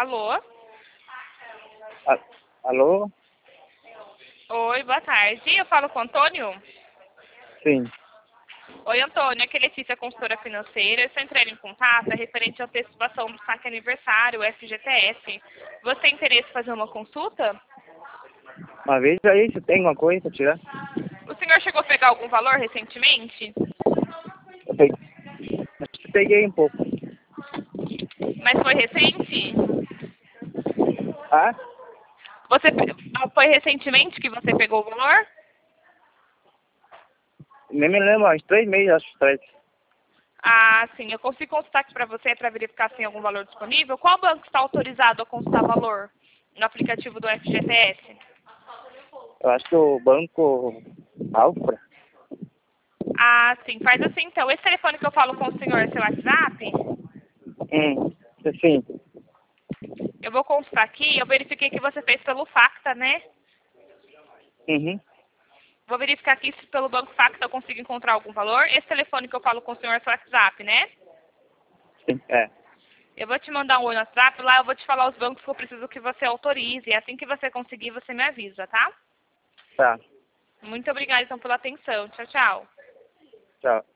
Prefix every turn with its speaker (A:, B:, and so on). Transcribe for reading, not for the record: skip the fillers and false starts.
A: Alô?
B: Alô?
A: Oi, boa tarde. Eu falo com o Antônio?
B: Sim.
A: Oi, Antônio. Aqui é Letícia, consultora financeira. Eu estou entrando em contato referente à antecipação do saque aniversário, o FGTS. Você tem interesse em fazer uma consulta?
B: Uma vez aí, se tem alguma coisa pra tirar?
A: O senhor chegou a pegar algum valor recentemente?
B: Eu peguei, acho que peguei um pouco.
A: Mas foi recente?
B: Ah?
A: Foi recentemente que você pegou o valor?
B: Nem me lembro, uns 3 meses, acho, atrás.
A: Ah, sim. Eu consigo consultar aqui para você para verificar se tem algum valor disponível. Qual banco está autorizado a consultar valor no aplicativo do FGTS?
B: Eu acho que o banco Alfra.
A: Ah, sim. Faz assim, então. Esse telefone que eu falo com o senhor é seu WhatsApp?
B: Sim.
A: Eu vou consultar aqui. Eu verifiquei que você fez pelo Facta, né?
B: Uhum.
A: Vou verificar aqui se pelo Banco Facta eu consigo encontrar algum valor. Esse telefone que eu falo com o senhor é seu WhatsApp, né?
B: Sim, é.
A: Eu vou te mandar um oi no WhatsApp. Lá eu vou te falar os bancos que eu preciso que você autorize. E assim que você conseguir, você me avisa, tá?
B: Tá.
A: Muito obrigada, então, pela atenção. Tchau, tchau.
B: Tchau.